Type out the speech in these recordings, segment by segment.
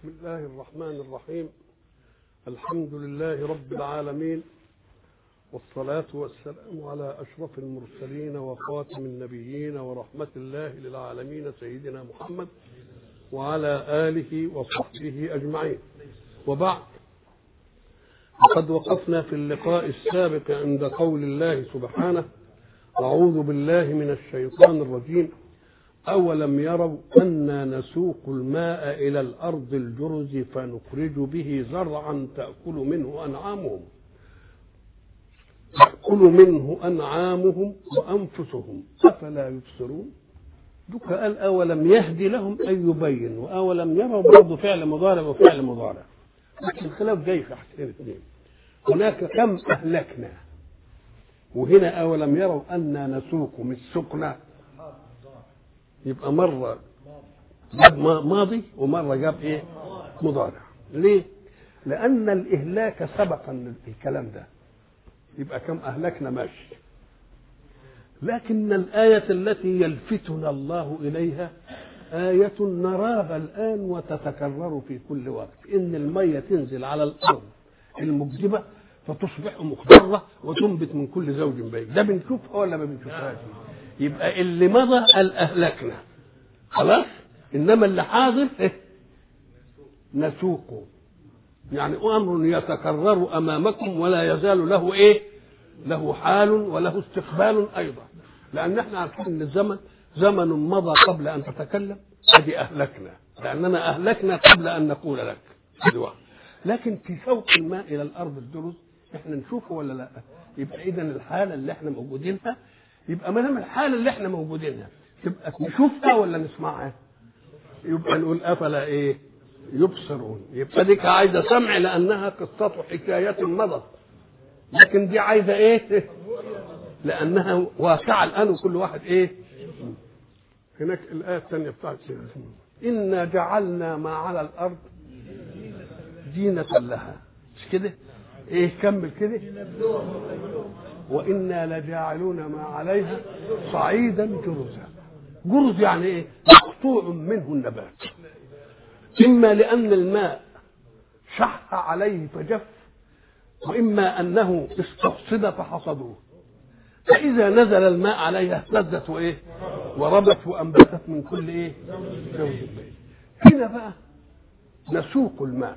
بسم الله الرحمن الرحيم. الحمد لله رب العالمين، والصلاة والسلام على أشرف المرسلين وخاتم النبيين ورحمة الله للعالمين سيدنا محمد وعلى آله وصحبه أجمعين. وبعد، قد وقفنا في اللقاء السابق عند قول الله سبحانه: أعوذ بالله من الشيطان الرجيم. أولم يروا أنا نسوق الماء إلى الأرض الجرز فنخرج به زرعا تأكل منه أنعامهم وأنفسهم أفلا يبصرون. دوك قال أولم يهدي لهم أن يبين، وأولم يروا برضه فعل مضارع وفعل مضارع، لكن الخلاف جاي في حاجتين اثنين. هناك كم أهلكنا، وهنا أولم يروا أنا نسوق من السقنا، يبقى مرة جاب ماضي ومرة جاب ايه مضارع. ليه؟ لأن الإهلاك سبق الكلام ده، يبقى كم أهلكنا ماشي. لكن الآية التي يلفتنا الله إليها آية نراها الآن وتتكرر في كل وقت، إن المية تنزل على الأرض المجدبة فتصبح مخضرة وتنبت من كل زوج بهيج. ده بنشوفها ولا ما بنشوفهاش؟ يبقى اللي مضى قال أهلكنا خلاص، إنما اللي حاضر نسوقه، يعني أمر يتكرر أمامكم ولا يزال له له حال وله استقبال أيضا، لأن احنا عارفين إن الزمن زمن مضى قبل أن تتكلم، هذه أهلكنا، لأننا أهلكنا قبل أن نقول لك. لكن في سوق الماء إلى الأرض الجرز احنا نشوفه ولا لا؟ يبقى إذن الحالة اللي احنا موجودينها، يبقى ما دام الحالة اللي احنا موجودينها تبقى نشوفها ولا نسمعها؟ يبقى نقول أفلا يبصرون. يبقى ديك عايزة سمع لأنها قصة حكاية مضت، لكن دي عايزة لأنها واقعة الآن وكل واحد هناك الآية الثانية بتاعت إنا جعلنا ما على الأرض زينة لها، مش كده؟ كمل كده، وإنا لجاعلون ما عليها صعيدا جرزا. جرز يعني مقطوع منه النبات، إما لأن الماء شح عليه فجف، وإما أنه استفسد فحصدوه، فإذا نزل الماء عليها اهتزت وربت وأنبتت من كل زوج بهيج. هنا بقى نسوق الماء.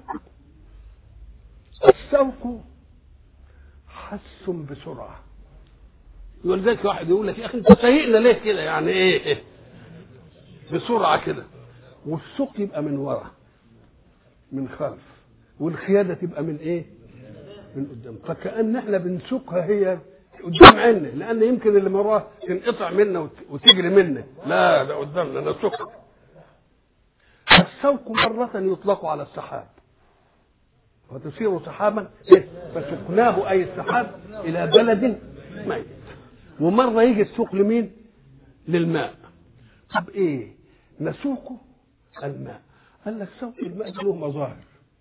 السوق حس بسرعة، ولذلك واحد يقول لك يا أخي أنت سايقنا ليه كده؟ يعني بسرعة كده. والسوق يبقى من وراء من خلف، والخيادة تبقى من من قدام، فكأن احنا بنسوقها هي قدام عنا، لأن يمكن اللي مراه تنقطع منا وتجري منا، لا ده قدامنا نسوق. السوق مرة يطلق على السحاب، وتصير سحابا فسقناه أي السحاب إلى بلد ميت. ومرة يجي السوق لمين؟ للماء. طب نسوقه الماء؟ قال لك سوق الماء له مظاهر.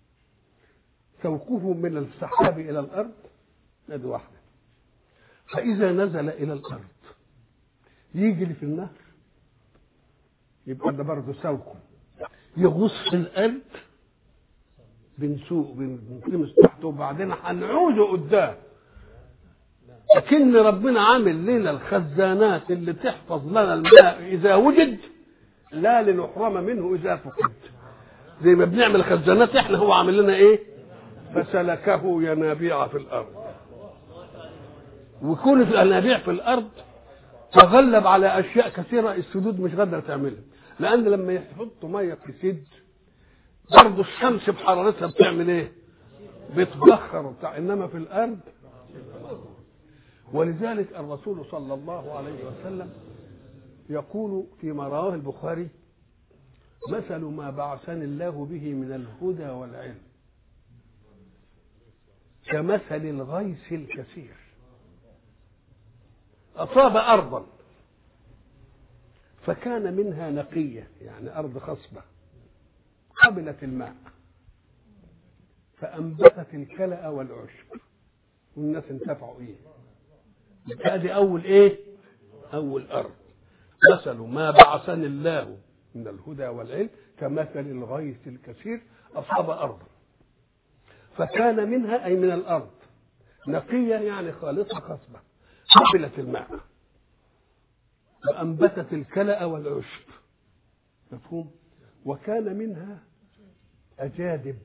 سوقه من السحاب إلى الأرض هذه واحدة، فإذا نزل إلى الأرض يجري في النهر، يبقى ده برضه سوقه. يغص الأرض بنسوق بنكمس تحته، وبعدين هنعوده قدام. لكن ربنا عامل لنا الخزانات اللي تحفظ لنا الماء إذا وجد، لا لنحرم منه إذا فقد. زي ما بنعمل خزانات احنا، هو عامل لنا فسلكه ينابيع في الأرض. وكون في الينابيع في الأرض تغلب على أشياء كثيرة السدود مش قادرة تعملها، لأن لما يحطوا مية في سد برضه الشمس بحرارتها بتعمل بتبخر إنما في الأرض. ولذلك الرسول صلى الله عليه وسلم يقول فيما رواه البخاري: مثل ما بعثني الله به من الهدى والعلم كمثل الغيث الكثير أصاب أرضا فكان منها نقية، يعني أرض خصبة قبلت الماء فأنبتت الكلأ والعشب والناس انتفعوا هذه أول أرض. مثل ما بعثني الله من الهدى والعلم كمثل الغيث الكثير أصاب أرضا فكان منها أي من الأرض نقية يعني خالصة خصبة قبلت الماء وأنبتت الكلأ والعشب مفهوم. وكان منها أجادب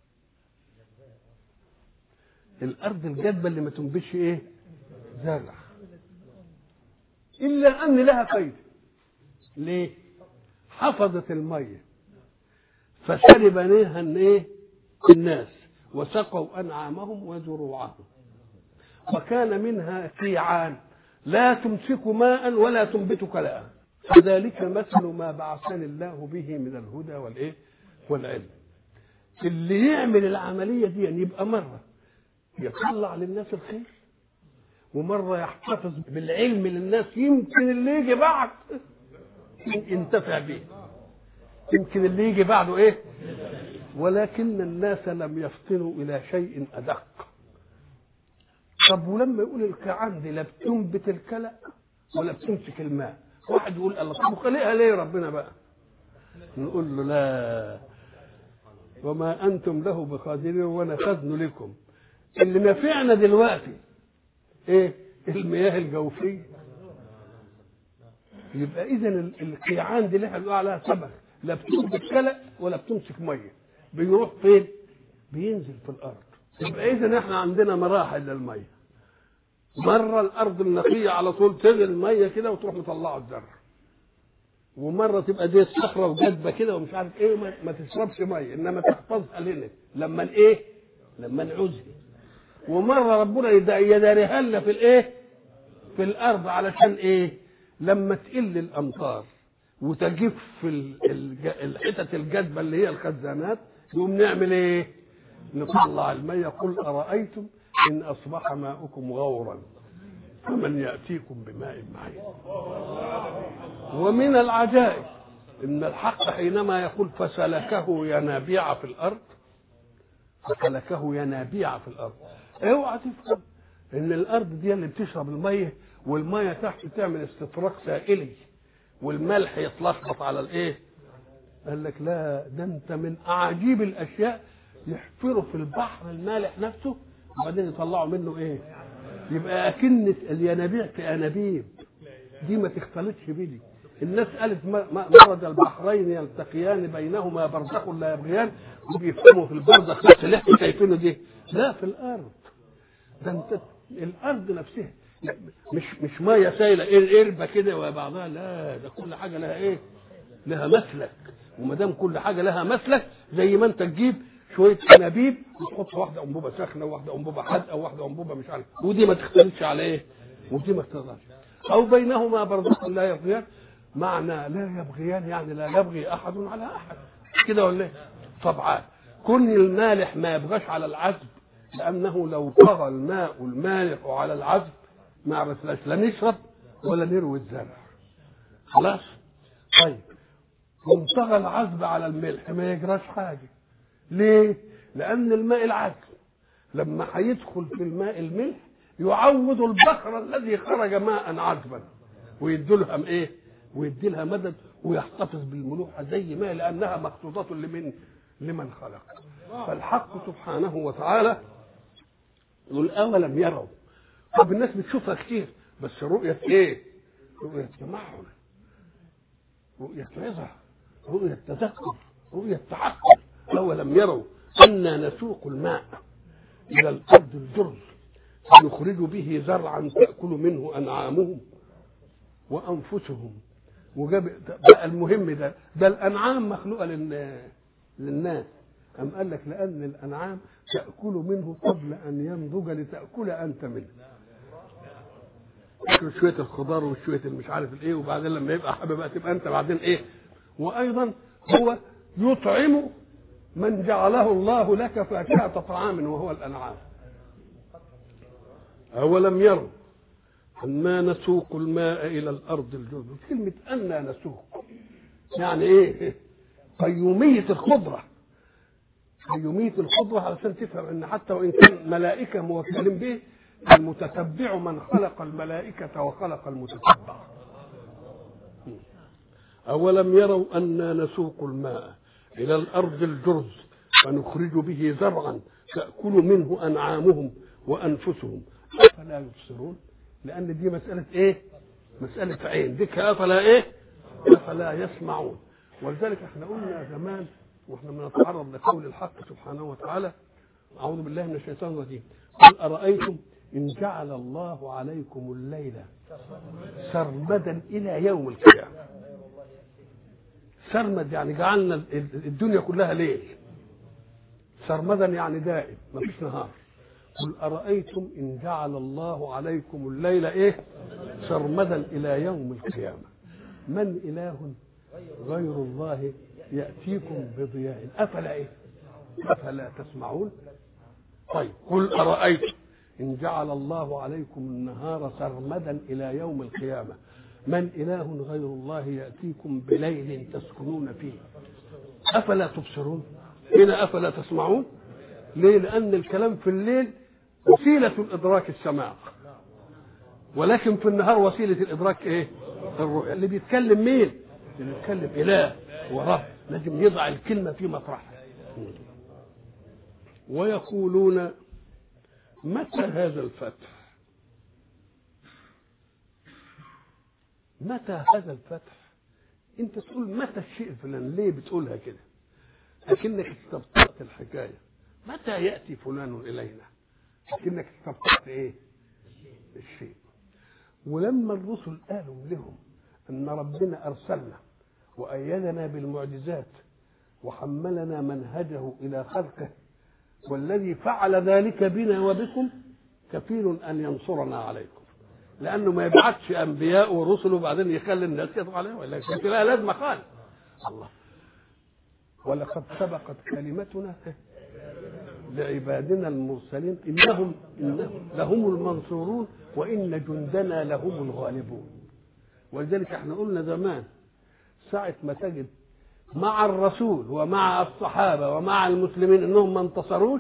الأرض الجدبة اللي ما تنبتش إيه زرع إلا أن لها فايدة. ليه؟ حفظت المية فشرب منها إيه الناس وسقوا أنعامهم وزروعهم. وكان منها قيعان لا تمسك ماء ولا تنبت كلاء فذلك مثل ما بعثني الله به من الهدى والإيه والعلم. اللي يعمل العملية دي يعني يبقى مرة يطلع للناس الخير ومرة يحتفظ بالعلم للناس يمكن اللي يجي بعد ينتفع به يمكن اللي يجي بعده ايه. ولكن الناس لم يفطنوا الى شيء ادق. طب ولما يقول القيعان دي لا بتنبت الكلأ ولا بتمسك الماء واحد يقول الله طب خليها ليه ربنا بقى؟ نقول له لا وما انتم له بقادرين وانا خزن لكم. اللي نافعنا دلوقتي ايه المياه الجوفيه. يبقى اذا القيعان دي اللي احنا بنقول عليها سمك لا بتنبت كلأ ولا بتمسك ميه بيروح فين؟ بينزل في الارض. يبقى اذا احنا عندنا مراحل للميه. مره الارض النقيه على طول تغلي الميه كده وتروح مطلعه الزرع ومره تبقى دي صخره وجدبه كده ومش عارف ايه ما تشربش ميه انما تحفظها لنا لما الايه لما نعوزها. ومره ربنا يداريها لنا في الايه في الارض علشان ايه لما تقل الامطار وتجف الحتت الجدبه اللي هي الخزانات يقوم نعمل ايه نطلع الميه. قل ارايتم ان اصبح ماؤكم غورا فمن ياتيكم بماء معين. ومن العجائب ان الحق حينما يقول فسلكه ينابيع في الارض فسلكه ينابيع في الارض اوعى تفهم ان الارض دي اللي بتشرب الميه والميه تحت تعمل استطراق سائلي والملح يتلخبط على الايه. قال لك لا ده انت من اعاجيب الاشياء يحفروا في البحر المالح نفسه وبعدين يطلعوا منه ايه. يبقى اكن الينابيع كانابيب دي ما تختلطش بدي. الناس قالت مرض البحرين يلتقيان بينهما برزخ لا يبغيان وبيفهموا في البرزخ بس اللي احنا شايفينه دي لا في الارض. ده انت الارض نفسها مش ميه سايله قربه كده وبعضها لا ده كل حاجه لها ايه لها مسلك. وما دام كل حاجه لها مسلك زي ما انت تجيب شويه انابيب وتحط واحده انبوبه سخنه وواحده انبوبه حادقه وواحده انبوبه مش عارف ودي ما تختلطش على ايه ودي ما تختلطش. او بينهما برزخ لا يبغيان معنى لا يبغيان يعني لا يبغي احد على احد كده ولا ايه. طبعا كل المالح ما يبغاش على العذب لانه لو طغى الماء المالح على العذب ما عرفناش لا نشرب ولا نروي الزرع خلاص. طيب وانطغى العذب على الملح ما يجراش حاجه. ليه؟ لان الماء العذب لما هيدخل في الماء الملح يعوض البحر الذي خرج ماء عذبا ويديلها ايه ويديلها مدد ويحتفظ بالملوحه زي ما لانها مخطوطه لمن خلق. فالحق سبحانه وتعالى يقول اولم يروا. طب الناس بتشوفها كتير بس رؤيه ايه؟ رؤيه تمعن رؤيه عظه رؤيه تذكر رؤيه تحقق. اولم يروا انا نسوق الماء الى الارض الجرز فنخرج به زرعا تاكل منه انعامهم وانفسهم. وجاب بقى المهم ده الانعام مخلوقه للناس. أم قال لك لأن الأنعام تأكل منه قبل أن ينضج لتأكل أنت منه. تأكل شوية الخضار وشوية المش عارف الإيه وبعدين لما يبقى حابب بقى تبقى أنت بعدين إيه. وأيضا هو يطعم من جعله الله لك فاكهة طعام وهو الأنعام. أولم يروا أنا نسوق الماء إلى الأرض الجرز. كلمة أنا نسوق يعني إيه؟ قيومية الخضرة. قيومية الخضرة علشان تفهم ان حتى وان كان ملائكة موكلين به المتتبع من خلق الملائكة وخلق المتتبع. أولم يروا أنا نسوق الماء إلى الأرض الجرز فنخرج به زرعا تأكل منه أنعامهم وأنفسهم أفلا يبصرون. لأن دي مسألة إيه؟ مسألة عين. ديك أفلا إيه؟ أفلا يسمعون. ولذلك احنا قلنا زمان واحنا بنتعرض لقول الحق سبحانه وتعالى: أعوذ بالله من الشيطان الرجيم، قل أرأيتم إن جعل الله عليكم الليل سرمدا إلى يوم القيامة. سرمد يعني جعلنا الدنيا كلها ليل، سرمدا يعني دائم ما فيش نهار. قل أرأيتم إن جعل الله عليكم الليل إيه؟ سرمدا إلى يوم القيامة من إله غير الله يأتيكم بضياء أفلا إيه؟ أفلا تسمعون. طيب قل أرأيتم إن جعل الله عليكم النهار سرمدا إلى يوم القيامة من إله غير الله يأتيكم بليل تسكنون فيه أفلا تبصرون. هنا أفلا تسمعون. ليه؟ لأن الكلام في الليل وسيلة الإدراك السماع، ولكن في النهار وسيلة الإدراك إيه؟ الرؤية. اللي بيتكلم مين؟ اللي بيتكلم إله ورب، لازم يضع الكلمة في مطرحها. ويقولون متى هذا الفتح؟ متى هذا الفتح؟ انت تقول متى الشيء فلان، ليه بتقولها كده؟ لكنك استبطأت الحكاية. متى يأتي فلان إلينا؟ لكنك استبطأت ايه؟ الشيء. ولما الرسل قالوا لهم ان ربنا ارسلنا وأيدنا بالمعجزات وحملنا منهجه إلى خلقه، والذي فعل ذلك بنا وبكم كفيل أن ينصرنا عليكم، لأنه ما يبعثش أنبياء ورسل وبعدين يخلي الناس يطلع عليهم، ولا كانت لها لازمة خالص. الله ولقد سبقت كلمتنا لعبادنا المرسلين إنهم لهم المنصورون وإن جندنا لهم الغالبون. ولذلك احنا قلنا زمان ساعة ما تجد مع الرسول ومع الصحابة ومع المسلمين انهم ما انتصروش،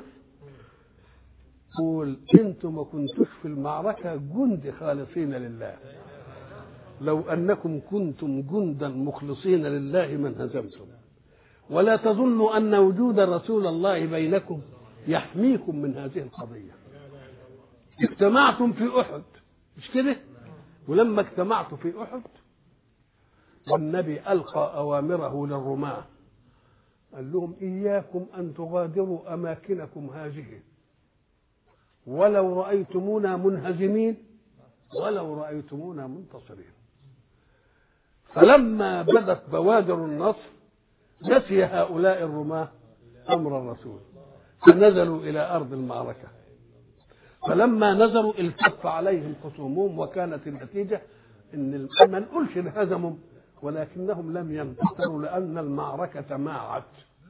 قول انتم ما كنتوش في المعركة جند خالصين لله، لو انكم كنتم جندا مخلصين لله ما انهزمتم. ولا تظنوا ان وجود رسول الله بينكم يحميكم من هذه القضية. اجتمعتم في احد مش كده؟ ولما اجتمعتوا في احد والنبي ألقى أوامره للرماة قال لهم إياكم أن تغادروا أماكنكم هذه ولو رأيتمونا منهزمين ولو رأيتمونا منتصرين. فلما بدت بوادر النصر نسي هؤلاء الرماة أمر الرسول فنزلوا إلى أرض المعركة. فلما نزلوا التف عليهم خصومهم وكانت النتيجة إن ما نقولش انهزموا ولكنهم لم ينتصروا لأن المعركة تماعت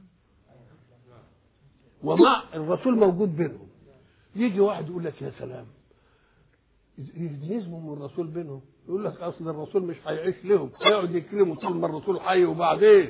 ومع الرسول موجود بينهم. يجي واحد يقول لك يا سلام يهزموا من الرسول بينهم، يقول لك أصل الرسول مش هيعيش لهم، هيقعد يكرموا طول ما الرسول حي وبعدين.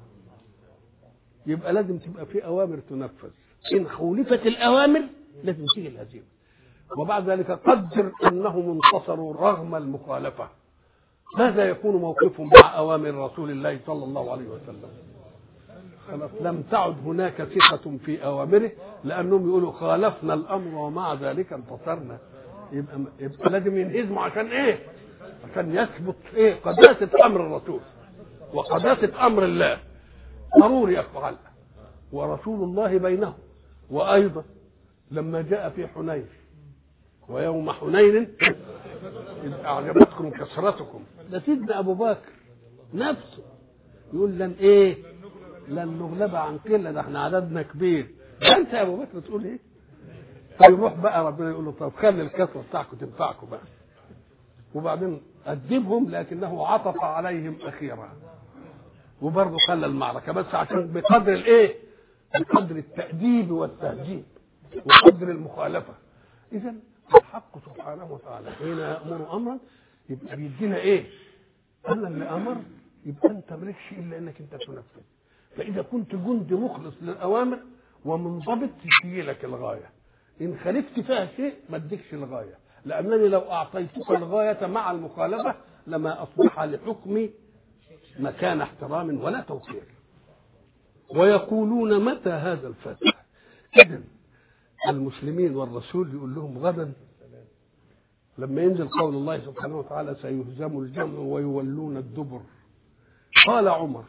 يبقى لازم تبقى في أوامر تنفذ، إن خولفت الأوامر لازم تيجي الهزيمة. وبعد ذلك قدر أنهم انتصروا رغم المخالفة، ماذا يكون موقفهم مع أوامر رسول الله صلى الله عليه وسلم؟ خلاص لم تعد هناك ثقة في أوامره لأنهم يقولوا خالفنا الأمر ومع ذلك انتصرنا. يبقى لازم ينهزموا عشان إيه؟ عشان يثبت إيه؟ قداسة أمر الرسول وقداسة أمر الله ضروري يفعل. ورسول الله بينهم. وأيضا لما جاء في حنين ويوم حنين إذ أعجبتكم كثرتكم، ده سيدنا أبو بكر نفسه يقول لن إيه؟ لن نغلب عن قلة، ده احنا عددنا كبير. أنت يا أبو بكر تقول إيه؟ فيروح بقى ربنا يقول له طب خلي الكثرة بتاعكم تنفعكم بقى. وبعدين أدبهم لكنه عطف عليهم أخيرا وبرضه خلى المعركة بس عشان بقدر الإيه؟ بقدر التأديب والتهذيب وقدر المخالفة. إذا الحق سبحانه وتعالى حين يأمر أمرا يبقى بيدينا إيه؟ أنا اللي أمر، يبقى أنت مالكش إلا إنك أنت تنفذ. فإذا كنت جند مخلص للأوامر ومنضبط تجي لك الغاية، إن خالفت فيها شيء ما اديكش الغاية، لأنني لو أعطيتك الغاية مع المخالفة لما أصبح لحكمي مكان احترام ولا توقير. ويقولون متى هذا الفتح. إذن المسلمين والرسول يقول لهم غدا لما ينزل قول الله سبحانه وتعالى سيهزم الجمع ويولون الدبر. قال عمر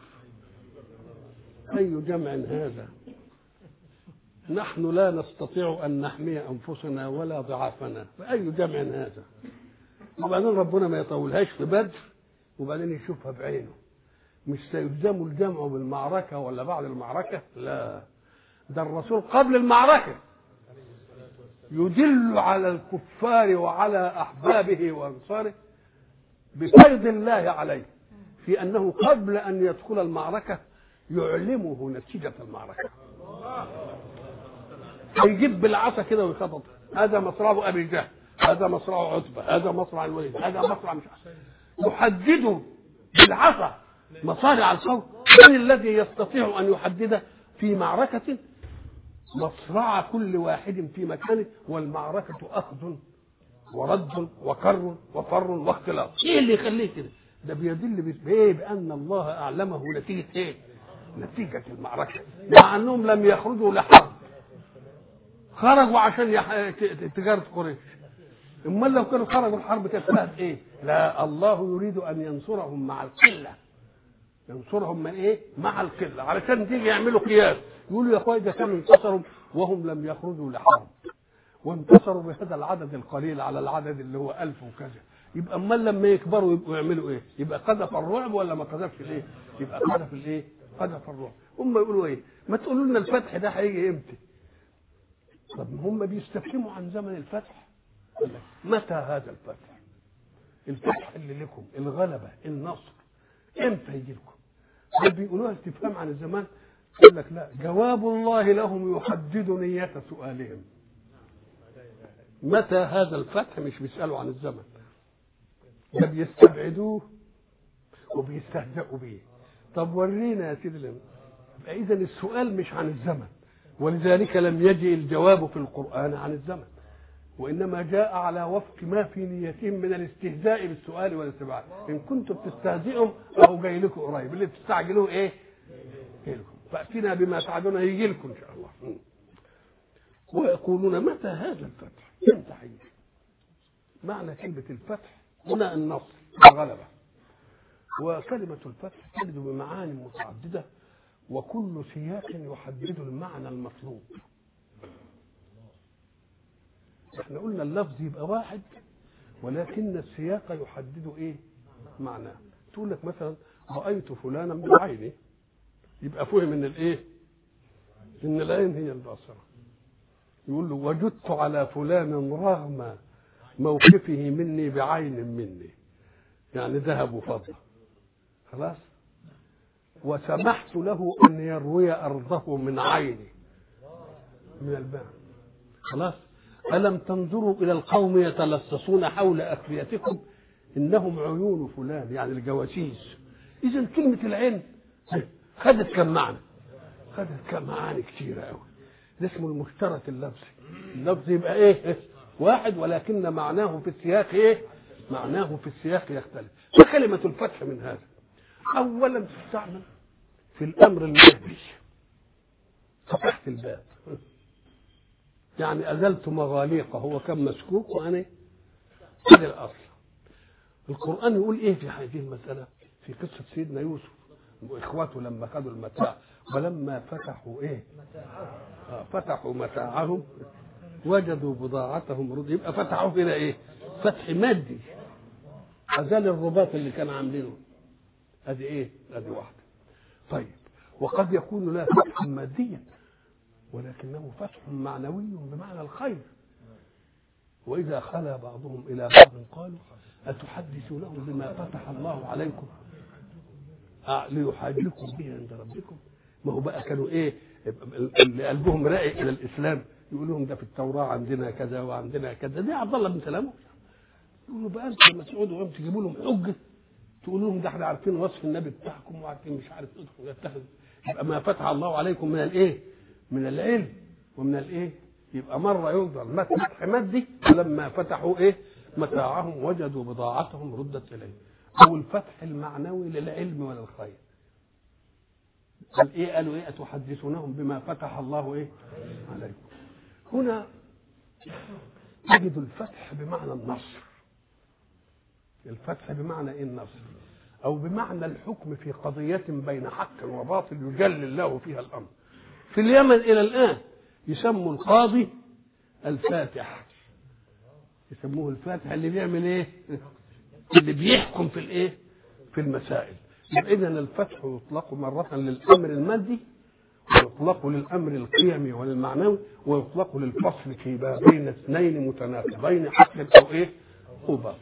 أي جمع هذا؟ نحن لا نستطيع أن نحمي أنفسنا ولا ضعافنا، فأي جمع هذا؟ وبعدين ربنا ما يطولهاش في بدر وبعدين يشوفها بعينه. مش سيهزم الجمع بالمعركة ولا بعد المعركة، لا، ده الرسول قبل المعركة يدل على الكفار وعلى أحبابه وأنصاره بفيض الله عليه في أنه قبل أن يدخل المعركة يعلمه نتيجة المعركة. هيجيب بالعصا كده ويخبط، هذا مصرع أبي جهل، هذا مصرع عتبة، هذا مصرع الوليد، هذا مصرع مش عارف، يحدده بالعصا مصارع القوم. من الذي يستطيع أن يحدد في معركة مصرع كل واحد في مكانه والمعركة أخذ ورد وكر وفر واختلاط؟ ايه اللي يخليه كده؟ ده بيدل بأن الله أعلمه نتيجة ايه؟ نتيجة المعركة، مع أنهم لم يخرجوا لحرب، خرجوا عشان تجارة قريش. امال لو كانوا خرجوا الحرب كانت فيها ايه؟ لا، الله يريد أن ينصرهم مع القلة، ينصرهم من ايه؟ مع القلة، علشان تيجي يعملوا قياس يقولوا يا اخويا ده كانوا انتصروا وهم لم يخرجوا لحرب وانتصروا بهذا العدد القليل على العدد اللي هو 1000 وكذا، يبقى امال لما يكبروا يبقوا يعملوا ايه؟ يبقى قذف الرعب ولا ما قذفش الايه؟ يبقى قذف الايه؟ قذف الرعب. هم يقولوا ايه؟ ما تقولوا لنا الفتح ده هيجي امتى؟ طب هم بيستفهموا عن زمن الفتح. متى هذا الفتح؟ الفتح اللي لكم، الغلبة، النصر، امتى يجي لكم؟ بل بيقولوها استفهام عن الزمان. يقول لك لا، جواب الله لهم يحدد نية سؤالهم. متى هذا الفتح؟ مش بيسألوا عن الزمن، ده بيستبعدوه وبيستهزئوا به. طب ورينا يا سيدي. إذن السؤال مش عن الزمن، ولذلك لم يجئ الجواب في القرآن عن الزمن، وإنما جاء على وفق ما في نيتهم من الاستهزاء بالسؤال والاستبعاد. إن كنتم بتستهزئوا أهو جاي لكم قريب، اللي بتستعجلوه إيه؟ جاي لكم، فأتينا بما تعدون يجي لكم إن شاء الله. ويقولون متى هذا الفتح؟ امتى هيجي؟ معنى كلمة الفتح هنا النصر والغلبة. وكلمة الفتح تجد بمعاني متعددة، وكل سياق يحدد المعنى المطلوب. احنا قلنا اللفظ يبقى واحد ولكن السياق يحدد ايه؟ معناه. تقول لك مثلا رأيت فلانا بعيني، يبقى فهم من الايه؟ ان العين هي البصرة. يقول له وجدت على فلان رغم موقفه مني بعين مني، يعني ذهب وفضة، خلاص. وسمحت له ان يروي ارضه من عيني، من الباب، خلاص. ألم تنظروا إلى القوم يتلصصون حول أكفيتكم إنهم عيون فلان، يعني الجواسيس. إذن كلمة العين خدت كم معنى؟ خدت كم معاني كتيرة أوي. ده اسمه المشترك اللفظي. اللفظ يبقى إيه؟ واحد ولكن معناه في السياق إيه؟ معناه في السياق يختلف. فكلمة الفتح من هذا أولا تستعمل في الأمر المادي، فتحت الباب، يعني أزلت مغاليقه، هو كان مسكوك وأنا هذا الأصل. القرآن يقول إيه في هذه المسألة؟ في قصة سيدنا يوسف وإخواته لما خدوا المتاع، ولما فتحوا إيه؟ فتحوا متاعهم وجدوا بضاعتهم رد. يبقى فتحوا هنا إيه؟ فتح مادي، أزال الرباط اللي كان عاملينه. هذه إيه؟ هذه واحدة. طيب، وقد يكون لا فتح ماديا ولكنه فتح معنوي بمعنى الخير. وإذا خلا بعضهم إلى بعض قالوا أتحدثونهم بما فتح الله عليكم ليحاجكم به عند ربكم. ما هو بقى كانوا إيه؟ اللي قلبهم رائع إلى الإسلام يقول لهم ده في التوراة عندنا كذا وعندنا كذا. ده عبد الله بن سلام يقولوا بقى أنتم لما تقعدوا وهم تجيبوا لهم حجة تقولوا لهم ده احنا عارفين وصف النبي بتاعكم وعارفين مش عارف ادخلوا يتخذ. يبقى ما فتح الله عليكم من الإيه؟ من العلم ومن الايه. يبقى مره يفضل فتح مادي، ولما فتحوا ايه؟ متاعهم وجدوا بضاعتهم ردت اليه. او الفتح المعنوي للعلم وللخير. قالوا ايه اتحدثونهم بما فتح الله ايه عليكم. هنا تجد الفتح بمعنى النصر. الفتح بمعنى ايه النصر؟ او بمعنى الحكم في قضية بين حق وباطل يجلي الله فيها الامر. في اليمن الى الان يسموا القاضي الفاتح، يسموه الفاتح اللي بيعمل ايه؟ اللي بيحكم في الايه؟ في المسائل. اذا الفتح يطلق مرة للامر المادي، ويطلق للامر القيمي والمعنوي، ويطلق للفصل في بين اثنين متناقضين حق او ايه؟ او باطل.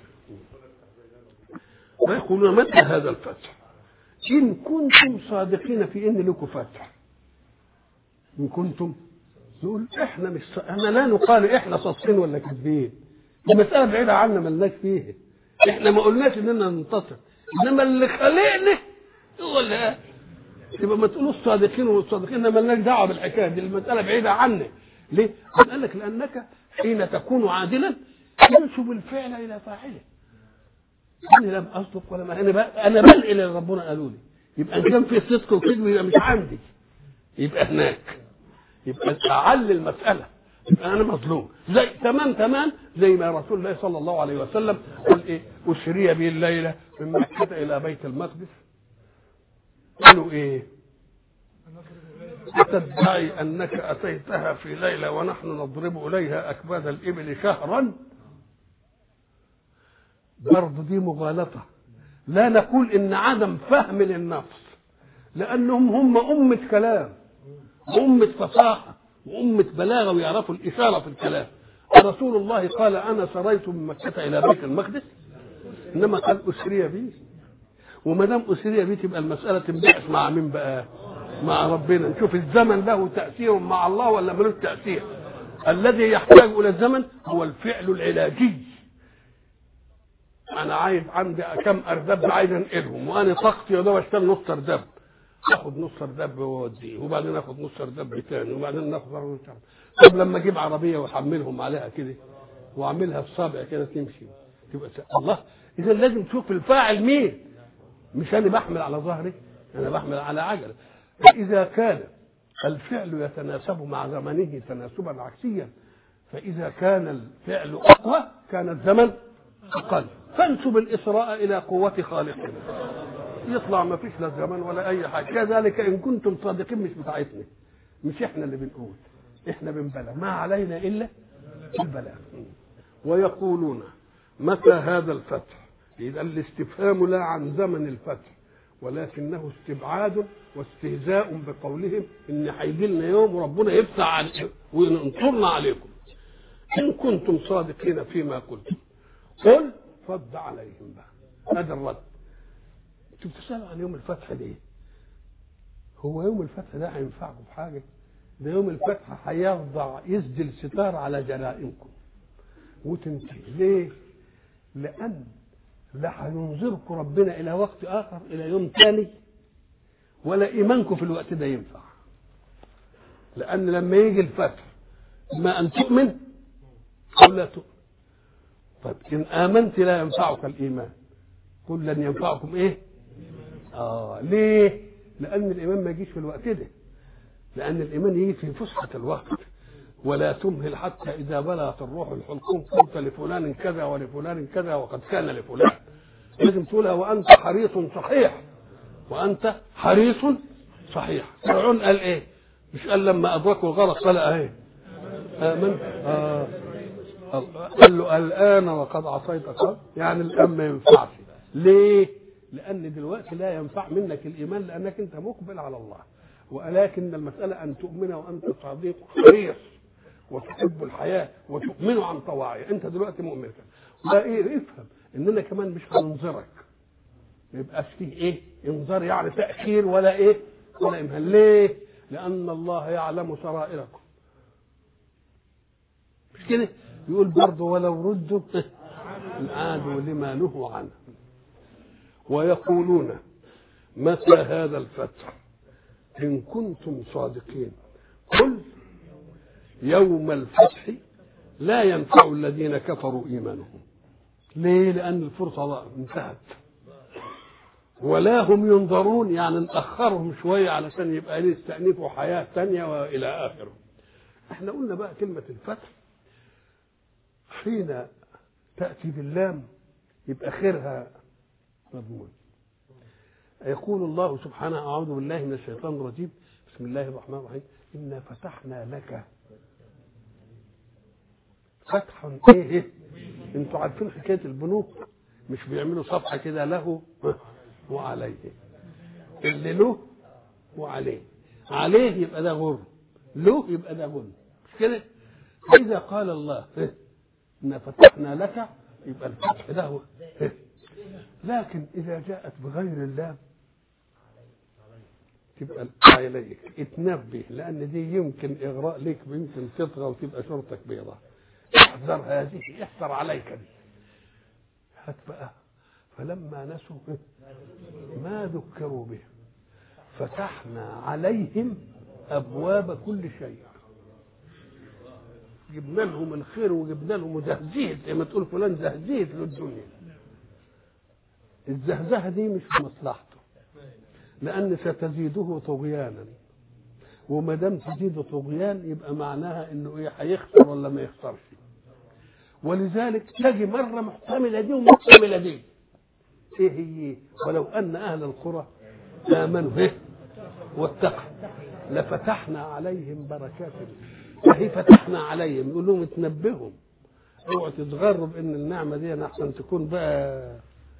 ويقولون متى هذا الفتح؟ إن كنتم صادقين في إن لكم فتح. إن كنتم نقول إحنا مش أنا لا نقال إحنا صادقين ولا كذبين. المسألة بعيدة عنا ملناش فيها. إحنا ما قلناش إننا ننتصر، إنما اللي خلقنا هو اللي يبقى ما تقولوش صادقين والصادقين ملناش دعوة بالحكاية دي. المسألة بعيدة عنا. ليه؟ قال لك لأنك حين تكون عادلا تنسب الفعل إلى فاعله. أنا لم أصدق ولا ما أنا بل إلى ربنا قالوا لي. يبقى إن كان في صدق وكذب يبقى مش عندي، يبقى هناك، يبقى أعل المسألة، يبقى أنا مظلوم. زي تمام زي ما رسول الله صلى الله عليه وسلم قال إيه؟ أسري به الليلة من مكة إلى بيت المقدس. قالوا إيه؟ أتدعي أنك أتيتها في ليلة ونحن نضرب إليها أكباد الإبل شهرا؟ برضه دي مغالطة. لا نقول إن عدم فهم للنفس، لأنهم هم أمة كلام وأمة فصاحة وأمة بلاغة ويعرفوا الإشارة في الكلام. رسول الله قال أنا سريت من مكة إلى بيت المقدس، إنما قال أسري بي. وما دام أسري بي تبقى المسألة تنبعث مع مين بقى؟ مع ربنا. نشوف الزمن له تأثير مع الله ولا ملوش تأثير. الذي يحتاج إلى الزمن هو الفعل العلاجي. أنا عايز عندي كم أردب عايز أنقلهم، وأنا طاقتي وده أشتغل نص أردب، آخد نص أردب وأوديه، وبعدين آخد نص أردب تاني، وبعدين ناخد نص أردب. طب لما أجيب عربية وأحملهم عليها كده وأعملها بصابع كده تمشي تبقى الله. إذا لازم تشوف الفاعل مين، مش أنا بحمل على ظهري، أنا بحمل على عجلة. فإذا كان الفعل يتناسب مع زمنه تناسبا عكسيا، فإذا كان الفعل أقوى كان الزمن أقل. فانسب الإسراء إلى قوة خالقنا، يطلع ما فيش لا زمن ولا أي حاجة. كذلك إن كنتم صادقين مش بتاعتنا، مش إحنا اللي بنقول، إحنا بنبلغ، ما علينا إلا البلاغ. ويقولون متى هذا الفتح؟ إذا الاستفهام لا عن زمن الفتح، ولكنه استبعاد واستهزاء بقولهم إن هيجي لنا يوم وربنا يفتح وينصرنا عليكم. إن كنتم صادقين فيما قلتم قل رد عليهم بقى. هذا الرد. انتوا بتسألوا عن يوم الفتح ليه؟ هو يوم الفتح ده هينفعكم في حاجة؟ ده يوم الفتح هيخضع يسدل ستار على جرائمكم وتنتهي. ليه؟ لأن لا هينظركم ربنا إلى وقت آخر، إلى يوم ثاني، ولا إيمانكم في الوقت ده ينفع. لأن لما يجي الفتح ما أن تؤمن أو لا تؤمن. طيب إن آمنت لا ينفعك الإيمان، قل لن ينفعكم إيه؟ ليه؟ لأن الإيمان ما يجيش في الوقت ده، لأن الإيمان يجي في فسحة الوقت. ولا تمهل حتى إذا بلغت الروح الحلقوم قلت لفلان كذا ولفلان كذا وقد كان لفلان. لازم تقولها وأنت حريص صحيح، وأنت حريص صحيح. فرعون قال إيه؟ مش قال لما أدركوا الغرق قال إيه؟ آمنت. قال له الآن وقد عصيت قبل، يعني الآن ما ينفعش. ليه؟ لأن دلوقتي لا ينفع منك الإيمان لأنك أنت مقبل على الله. ولكن المسألة أن تؤمن وأنت صديق حريص وتحب الحياة وتؤمن عن طواعي. أنت دلوقتي مؤمن. لا إيه؟ افهم إننا كمان مش هننظرك، ما يبقاش فيه إيه؟ انظار يعني تأخير ولا إيه؟ ولا إمهال. ليه؟ لأن الله يعلم سرائركم. مش كده؟ يقول برضه ولو ردوا عادوا لما نهوا عنه. ويقولون متى هذا الفتح؟ إن كنتم صادقين قل يوم الفتح لا ينفع الذين كفروا إيمانهم. ليه؟ لأن الفرصة انتهت، ولا هم ينظرون يعني نأخرهم شوية علشان يبقى يستأنفوا حياة ثانية وإلى آخره. احنا قلنا بقى كلمة الفتح حين تأتي باللام يبقى خيرها مضمون. يقول الله سبحانه أعوذ بالله من الشيطان الرجيم بسم الله الرحمن الرحيم إنا فتحنا لك فتحا ايه. انتوا عارفين حكاية البنوك مش بيعملوا صفحة كده له وعليه، اللي له وعليه، عليه يبقى ده غر، له يبقى ده غن، مش كده؟ إذا قال الله إن فتحنا لك يبقى الفتح ده لكن إذا جاءت بغير اللام تبقى عليك اتنبه، لأن دي يمكن إغراء لك ويمكن تطغى وتبقى شرطك بيضاء. احذر هذه، احذر عليك دي. هات بقى فلما نسوا ما ذكروا به فتحنا عليهم أبواب كل شيء. جبنا لهم الخير وجبنا لهم زهزهت، زي ما تقول فلان زهزهت للدنيا. الزهزهه دي مش في مصلحته، لأن ستزيده طغيانا، وما دام تزيد طغيان يبقى معناها انه ايه، هيخسر ولا ما يخسرش. ولذلك تجي مره محتمله دي ومحتمله دي. ايه هي؟ ولو ان اهل القرى امنوا واتقوا لفتحنا عليهم بركات. فهي فتحنا عليهم، يقول لهم اتنبههم اوعوا تتغروا بان النعمه دي احسن تكون بقى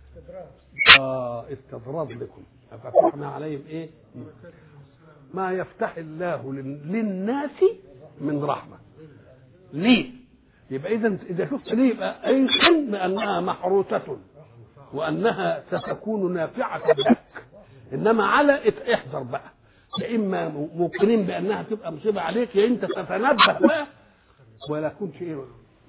استدراج لكم. فتحنا عليهم ايه؟ ما يفتح الله للناس من رحمه. ليه؟ يبقى اذا شفت ليه يبقى ايقن بانها محروسه وانها ستكون نافعه لك. انما على احذر بقى، يا اما موقنين بانها تبقى مصيبه عليك، يا انت تتنبه بقى ولا يكون شيء.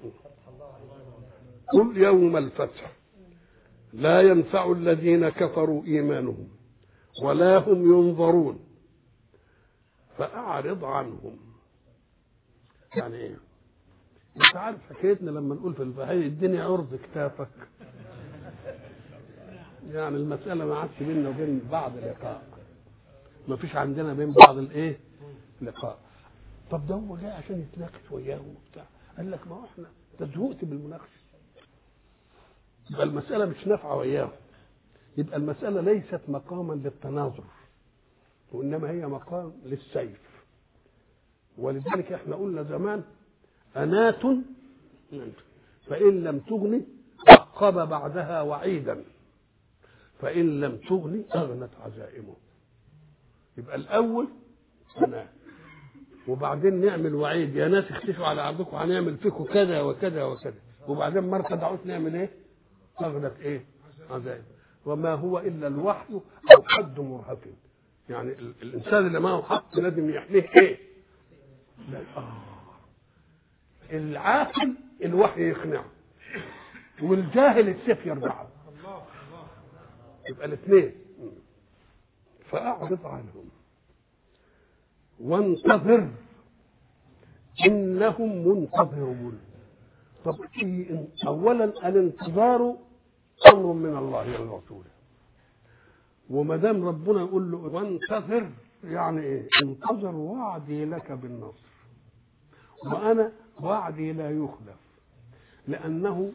قل يوم الفتح لا ينفع الذين كفروا ايمانهم ولا هم ينظرون فاعرض عنهم. يعني ايه؟ انت عارف حكايتنا لما نقول في البهاي الدنيا عرض كتافك، يعني المساله ما عادش بيننا وبين بعض لقاء، ما فيش عندنا بين بعض الايه لقاء. طب ده هو جاي عشان يتناقش وياهم وبتاع، قال لك ما هو احنا تزهقت بالمناقشه، يبقى المساله مش نافعه وياهم، يبقى المساله ليست مقاما للتناظر وانما هي مقام للسيف. ولذلك احنا قلنا زمان أنات فإن لم تغني عقب بعدها وعيدا، فإن لم تغني أغنت عزائمه. يبقى الأول أنات وبعدين نعمل وعيد، يا ناس اختشوا على عرضكم هنعمل فيكم كذا وكذا وكذا، وبعدين مرة دعوت نعمل ايه؟ أغنت ايه؟ عزائم. وما هو إلا الوحي أو حد مرهف. يعني الإنسان اللي معه حق لازم يحميه ايه؟ العاقل الوحي يقنعه والجاهل السيف يرجعه. يبقى الاثنين. فأعرض عنهم وانتظر إنهم منتظرون. طب أولا الانتظار أمر من الله للرسول، وما دام ربنا يقول له وانتظر يعني ايه؟ انتظر وعدي لك بالنصر، وأنا وعدي لا يخلف، لأنه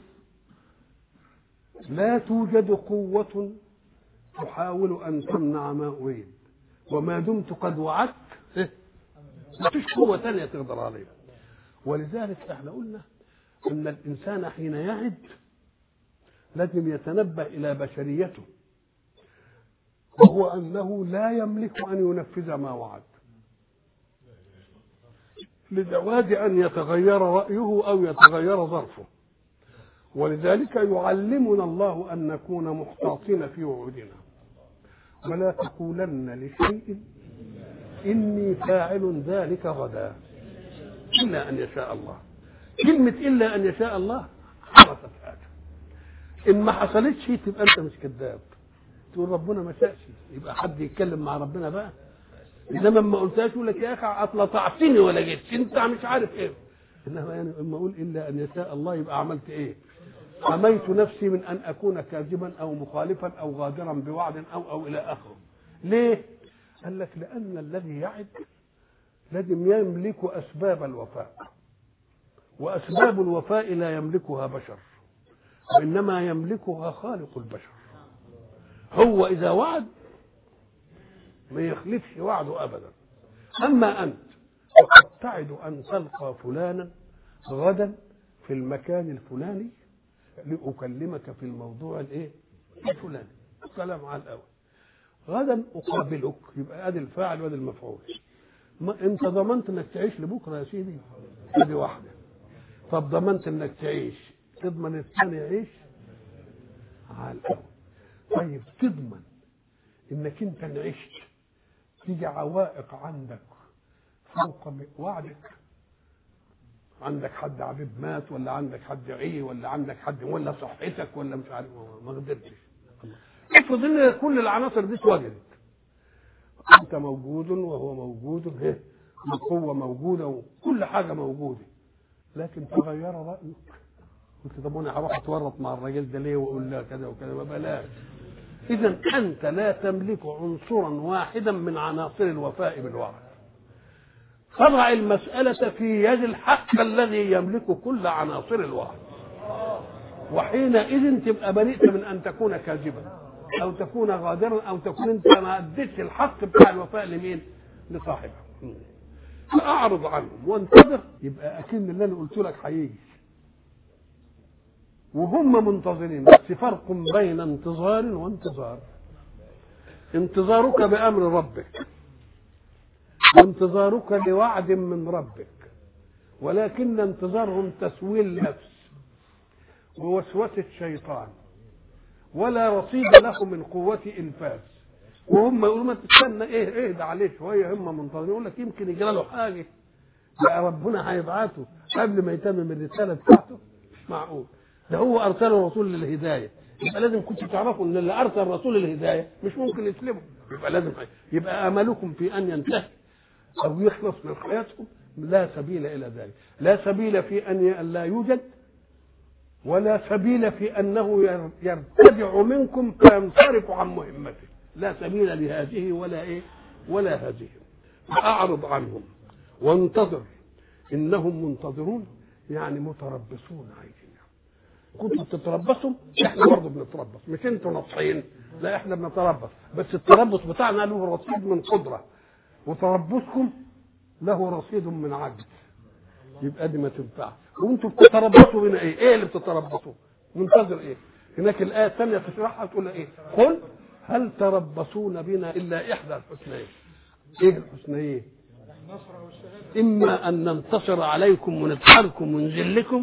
لا توجد قوة تحاول أن تمنع ما أريد، وما دمت قد وعدت ما فيش قوة ثانية تقدر عليها. ولذلك احنا قلنا أن الإنسان حين يعد لازم يتنبه إلى بشريته، وهو أنه لا يملك أن ينفذ ما وعد لجواز أن يتغير رأيه أو يتغير ظرفه. ولذلك يعلمنا الله أن نكون محتاطين في وعودنا، ولا تقولن لشيء إني فاعل ذلك غدا إلا أن يشاء الله. كلمة إلا أن يشاء الله حدثت حاجة، إن ما حصلتش تبقى أنت مش كذاب، تقول ربنا ما شاءش، يبقى حد يتكلم مع ربنا بقى. انما ما قلتهاش يقول لك يا اخي اطلعتني ولا جيت انت مش عارف ايه. انما يعني اما اقول الا ان يشاء الله يبقى عملت ايه؟ حميت نفسي من أن أكون كاذبا أو مخالفا أو غادرا بوعد أو إلى آخره. ليه؟ قال لك لأن الذي يعد لازم يملك أسباب الوفاء، وأسباب الوفاء لا يملكها بشر، وإنما يملكها خالق البشر. هو إذا وعد ما يخلفش وعده أبدا. أما أنت فقد تعد أن تلقى فلانا غدا في المكان الفلاني لأكلمك في الموضوع الفلاني. الكلام على الأول. غدا أقابلك، يبقى أدي الفاعل وأدي المفعول. ما أنت ضمنت إنك تعيش لبكرة يا سيدي؟ أدي واحدة. طب ضمنت إنك تعيش، تضمن الثاني يعيش على الأول. طيب تضمن إنك أنت عشت تيجي عوائق عندك فوق وعدك؟ عندك حد عبيب مات، ولا عندك حد عي، ولا عندك حد، ولا صحتك، ولا مش عارف، ما قدرتش. افرض ان كل العناصر دي اتوجدت، انت موجود وهو موجود، القوه موجوده وكل حاجه موجوده، لكن تغير رايك. قلت طب انا هروح اتورط مع الراجل ده ليه واقول له كذا وكذا؟ ما بلاش. اذا انت لا تملك عنصرا واحدا من عناصر الوفاء بالوعد. فضع المسألة في يد الحق الذي يملك كل عناصر الوعد، وحينئذ تبقى بريئة من أن تكون كاذبا أو تكون غادرا أو تكون أنت ما أديتش الحق بتاع الوفاء لمين؟ لصاحبه. فأعرض عنهم وانتظر. يبقى أكن اللي أنا قلت لك هيجي وهم منتظرين، بس فرق بين انتظار وانتظار. انتظارك بأمر ربك وانتظارك لوعد من ربك، ولكن انتظارهم تسويل نفس ووسوسة شيطان، ولا رصيد له من قوة إنفاذ. وهم يقولوا ما تستنى ايه ده عليه شوية، هم منتظرين. يقول لك يمكن يجرى له حاجة، لا ربنا هيبعته قبل ما يتمم الرسالة بتاعته. مش معقول. ده هو أرسل الرسول للهداية، يبقى لازم كنتوا تعرفوا ان اللي أرسل الرسول للهداية مش ممكن يسلمه. يبقى لازم يبقى أملكم في أن ينتهي أو يخلص من حياتكم لا سبيل إلى ذلك. لا سبيل في أن لا يوجد، ولا سبيل في أنه يرتدع منكم فينصرف عن مهمته. لا سبيل لهذه ولا هذه. فأعرض عنهم وانتظر إنهم منتظرون، يعني متربصون عايزين. كنتوا بتتربصوا، احنا برضه بنتربص، مش انتوا نصحين، لا احنا بنتربص، بس التربص بتاعنا له رصيد من قدرة، وتربصكم له رصيد من عجز. يبقى دي ما تنفعش. وانتوا بتتربصوا هنا ايه اللي بتتربصوا؟ منتظر ايه؟ هناك الآية الثانية تشرحها تقول ايه؟ قل هل تربصون بنا إلا إحدى الحسنيين. ايه الحسنيين؟ إما أن ننتصر عليكم ونجعلكم ونذلكم،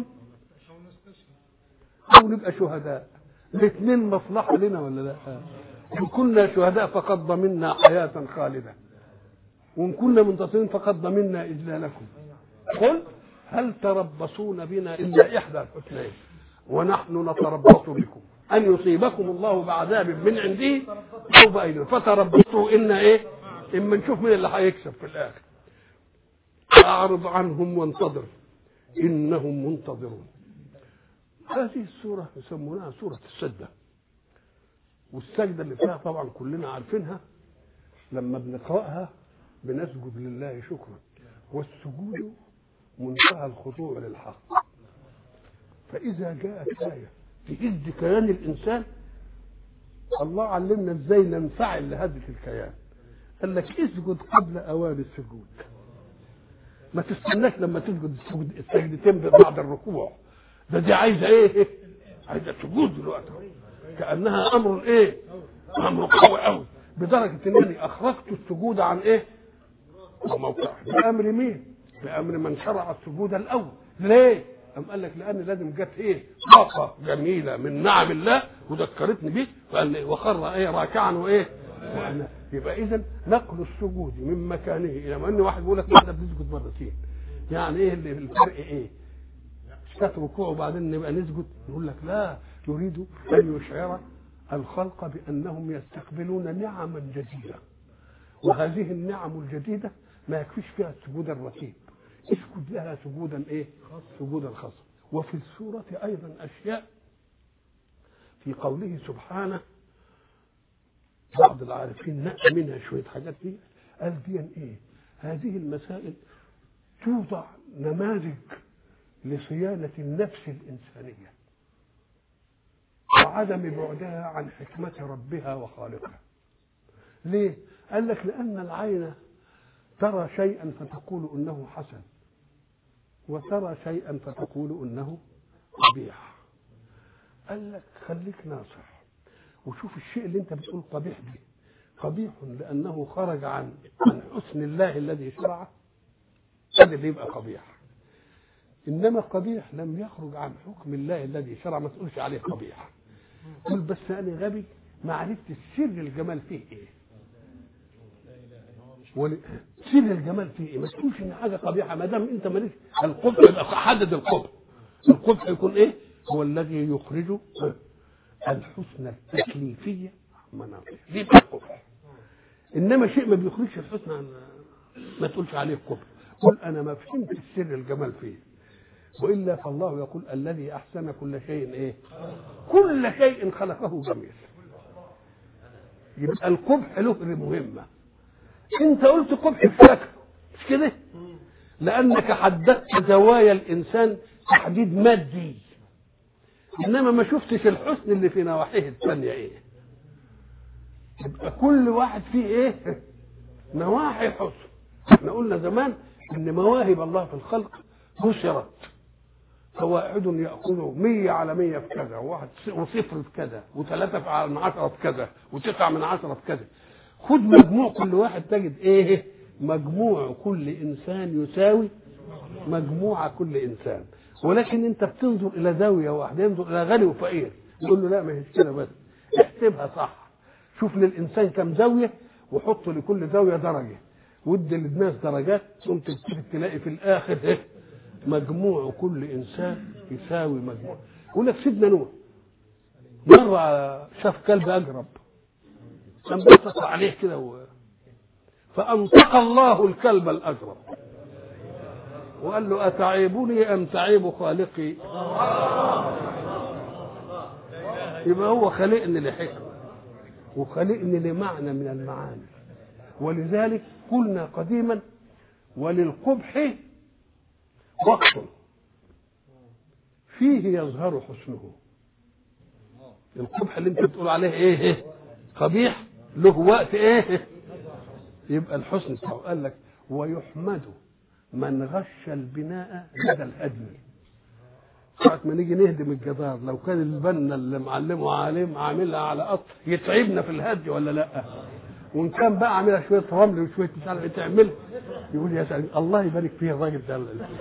أو نبقى شهداء. الاثنين مصلحة لنا ولا لا؟ إن كنا شهداء فقد ضمنا حياة خالدة، وإن كنا منتصرين فقد ضمنا إذلالكم. قل هل تربصون بنا إلا إحدى الحسنيين ونحن نتربص بكم أن يصيبكم الله بعذاب من عنده أو بأيدينا فتربصوا إن إما نشوف مين اللي هيكسب في الآخر. أعرض عنهم وانتظر إنهم منتظرون. هذه السورة يسمونها سورة السجدة، والسجدة اللي فيها طبعا كلنا عارفينها، لما بنقرأها بنسجد لله شكرا، والسجود منتهى الخضوع للحق. فإذا جاءت آية تهز كيان الإنسان، الله علمنا ازاي ننفعل لهذه الكيان. قال لك اسجد قبل أوان السجود، ما تستناش لما تسجد السجدتين بعد الركوع. دي عايزة عايزة سجود دلوقتي، كأنها أمر أمر قوي قوي، بدرجة إنني أخرجت السجود عن موقعه. بأمر مين؟ بأمر من شرع السجود الأول. ليه؟ أم قال لك لأن لازم جت طاقة جميلة من نعم الله وذكرتني به، فقال وخر راكعا يبقى إذن نقل السجود من مكانه إلى ما أن واحد بيقول لك احنا بنسجد مرتين، يعني اللي الفرق كانت ركوع وبعدين نبقى نسجد؟ نقول لك لا، يريد أن يشعر الخلق بأنهم يستقبلون نعما جديدة، وهذه النعم الجديدة ما يكفيش فيها السجود الرتيب، اسجد لها سجودا سجودا خاصا. وفي السورة أيضا أشياء في قوله سبحانه بعض العارفين نقى منها شوية حاجات دي، قال دي ايه؟ هذه المسائل توضع نماذج لصيانة النفس الإنسانية وعدم بعدها عن حكمة ربها وخالقها. ليه؟ قال لك لأن العين ترى شيئا فتقول إنه حسن، وترى شيئا فتقول إنه قبيح. قال لك خليك ناصح وشوف الشيء اللي انت بتقول قبيح به قبيح لأنه خرج عن حسن الله الذي شرعه، هذا اللي يبقى قبيح. إنما قبيح لم يخرج عن حكم الله الذي شرع ما تقولش عليه قبيح. قل بس أنا غبي ما عرفت سر الجمال فيه إيه، سر الجمال فيه إيه. ما تقولش إن حاجة قبيحة ما دام أنت مالك. القبح يبقى حدد القبح. القبح يكون إيه؟ هو الذي يخرج الحسن التكليفية مناطق دي القبح. إنما شيء ما بيخرجش الحسن ما تقولش عليه قبح. قل أنا ما فهمت سر الجمال فيه، وإلا فالله يقول الذي أحسن كل شيء إيه؟ كل شيء خلقه جميل. يبقى القبح له مهمة. أنت قلت قبح بشكل مش كده؟ لأنك حددت زوايا الإنسان تحديد مادي، إنما ما شفتش الحسن اللي في نواحيه الثانية إيه. يبقى كل واحد فيه إيه؟ نواحي حسن. احنا قلنا زمان إن مواهب الله في الخلق نشرت، فواحد يأخذ 100 على 100 في كذا، وواحد وصفر في كذا، و3 على 10 في كذا، و9 من 10 في كذا. خد مجموع كل واحد تجد ايه؟ مجموع كل انسان يساوي مجموع كل انسان. ولكن انت بتنظر الى زاويه واحده، ينظر الى غني وفقير، يقول له لا ما هيش كده، بس احسبها صح. شوف للانسان كم زاويه وحط لكل زاويه درجه، ودي للناس درجات، ثم تلاقي في الاخر ايه؟ مجموع كل انسان يساوي مجموع. يقول لك سيدنا نوح مره شاف كلب اجرب، كان بيسقط عليه كده فانطق الله الكلب الاجرب وقال له اتعيبني ام تعيب خالقي؟ يبقى هو خلقني لحكمه وخلقني لمعنى من المعاني. ولذلك قلنا قديما وللقبح وقت فيه يظهر حسنه. القبح اللي انت بتقول عليه ايه؟ قبيح، له وقت ايه؟ يبقى الحسن بتاعه. قال لك ويحمد من غش البناء لدى الهدم. ساعة ما نيجي نهدم الجدار، لو كان البنا اللي معلمه عليه عاملها على قط يتعبنا في الهد ولا لا؟ وان كان بقى عاملها شويه رمل وشويه مش عارف تعمل، يقول يا سلام الله يبارك فيه الراجل ده.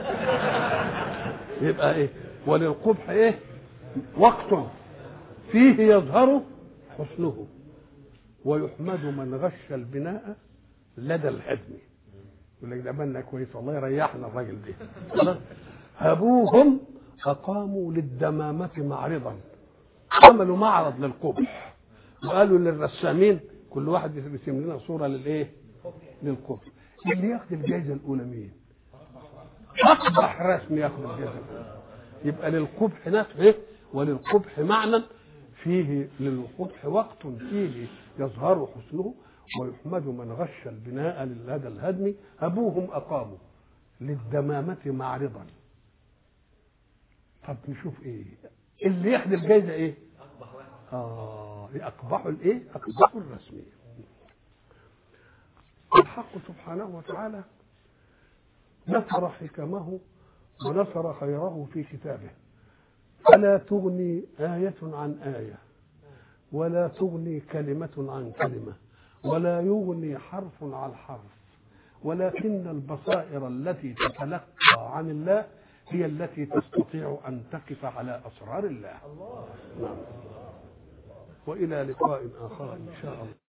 يبقى ايه؟ وللقبح ايه؟ وقت فيه يظهر حسنه ويحمد من غش البناء لدى الهدم. يقول لك ده بنا كويس والله يريحنا الراجل ده. هبوهم فقاموا للدمامة معرضا، عملوا معرض للقبح وقالوا للرسامين كل واحد يرسم لنا صورة للايه؟ للقبح. اللي ياخد الجائزة الأولى مين؟ أقبح رسم ياخد الجائزة الأولى. يبقى للقبح نفسه وللقبح معنى فيه، للقبح وقت فيه يظهر حسنه ويحمد من غش البناء لدى الهدم. أبوهم أقاموا للدمامة معرضا. طب نشوف ايه اللي ياخد الجائزة ايه؟ أقبح الايه؟ أقبح الرسمي. الحق سبحانه وتعالى نصر حكمه ونصر خيره في كتابه، فلا تغني آية عن آية، ولا تغني كلمة عن كلمة، ولا يغني حرف عن حرف، ولكن البصائر التي تتلقى عن الله هي التي تستطيع أن تقف على أسرار الله. نعم. وإلى لقاء آخر إن شاء الله.